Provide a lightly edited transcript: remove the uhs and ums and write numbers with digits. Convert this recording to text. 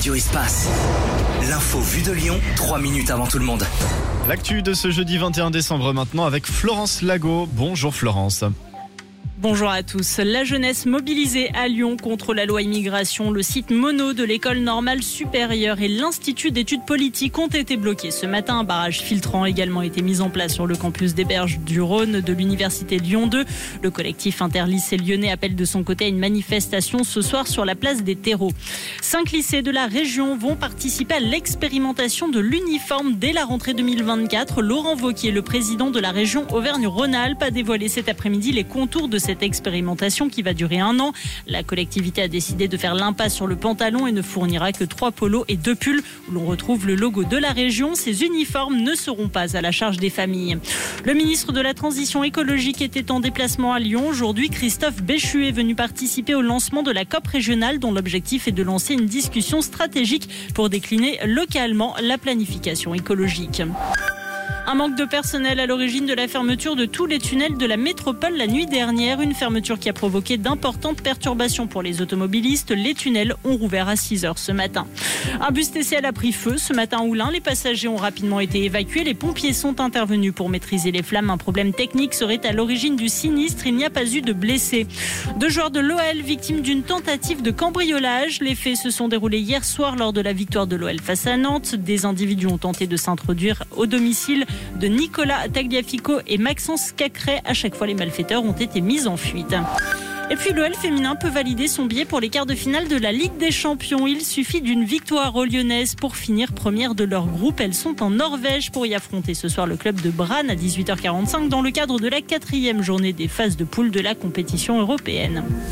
Radio Espace. L'info vue de Lyon, 3 minutes avant tout le monde. L'actu de ce jeudi 21 décembre maintenant avec Florence Lago. Bonjour Florence. Bonjour à tous. La jeunesse mobilisée à Lyon contre la loi immigration. Le site Mono de l'école normale supérieure et l'Institut d'études politiques ont été bloqués. Ce matin, un barrage filtrant a également été mis en place sur le campus des Berges du Rhône de l'université Lyon 2. Le collectif interlycée lyonnais appelle de son côté à une manifestation ce soir sur la place des terreaux. 5 lycées de la région vont participer à l'expérimentation de l'uniforme dès la rentrée 2024. Laurent Wauquiez, le président de la région Auvergne-Rhône-Alpes, a dévoilé cet après-midi les contours de cette expérimentation qui va durer 1 an. La collectivité a décidé de faire l'impasse sur le pantalon et ne fournira que 3 polos et 2 pulls où l'on retrouve le logo de la région. Ces uniformes ne seront pas à la charge des familles. Le ministre de la Transition écologique était en déplacement à Lyon. Aujourd'hui, Christophe Béchu est venu participer au lancement de la COP régionale dont l'objectif est de lancer une discussion stratégique pour décliner localement la planification écologique. Un manque de personnel à l'origine de la fermeture de tous les tunnels de la métropole la nuit dernière. Une fermeture qui a provoqué d'importantes perturbations pour les automobilistes. Les tunnels ont rouvert à 6h ce matin. Un bus TCL a pris feu ce matin à Oullins. Les passagers ont rapidement été évacués. Les pompiers sont intervenus pour maîtriser les flammes. Un problème technique serait à l'origine du sinistre. Il n'y a pas eu de blessés. 2 joueurs de l'OL victimes d'une tentative de cambriolage. Les faits se sont déroulés hier soir lors de la victoire de l'OL face à Nantes. Des individus ont tenté de s'introduire au domicile de Nicolas Tagliafico et Maxence Cacré. À chaque fois, les malfaiteurs ont été mis en fuite. Et puis l'OL féminin peut valider son billet pour les quarts de finale de la Ligue des Champions. Il suffit d'une victoire aux Lyonnaises pour finir première de leur groupe. Elles sont en Norvège pour y affronter ce soir le club de Brann à 18h45 dans le cadre de la 4e journée des phases de poule de la compétition européenne.